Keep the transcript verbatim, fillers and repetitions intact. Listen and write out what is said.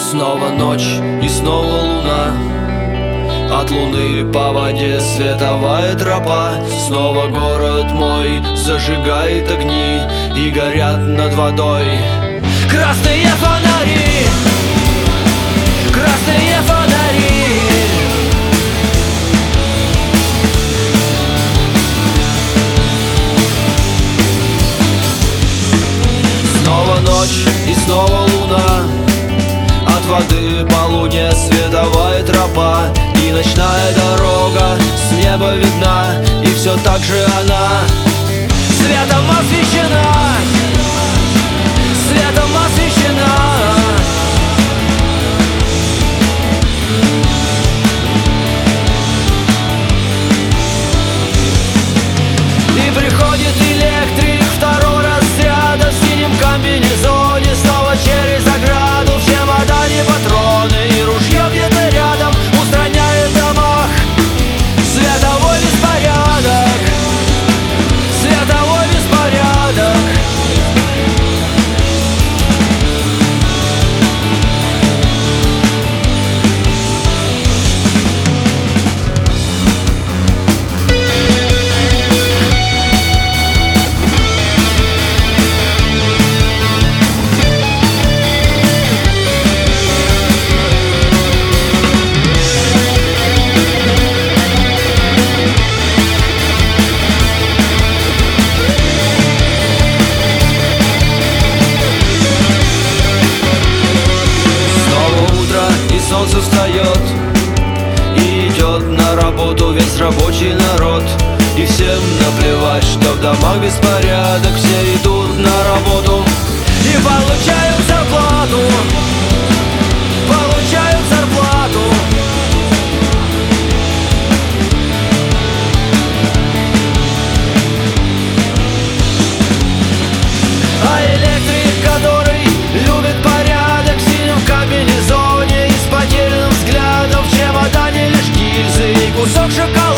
Снова ночь и снова луна, от луны по воде световая тропа. Снова город мой зажигает огни и горят над водой красные фонари, красные фонари. Снова ночь и снова луна, от воды по луне световая тропа. И ночная дорога с неба видна, и все так же она светом освещена, светом освещена. И приходит электрик второй раз рядом в синем комбинезоне, снова через ограду, в чемодане патроны и ружье где-то рядом устраняет в домах световой беспорядок, световой беспорядок. Солнце встает и идет на работу весь рабочий народ. И всем наплевать, что в домах беспорядок. Все идут на работу и получают зарплату, получают зарплату. А электрик, который любит порядок, в синем комбинезоне, потерянным взглядом, в чемодане лишь гильзы и кусок шоколада.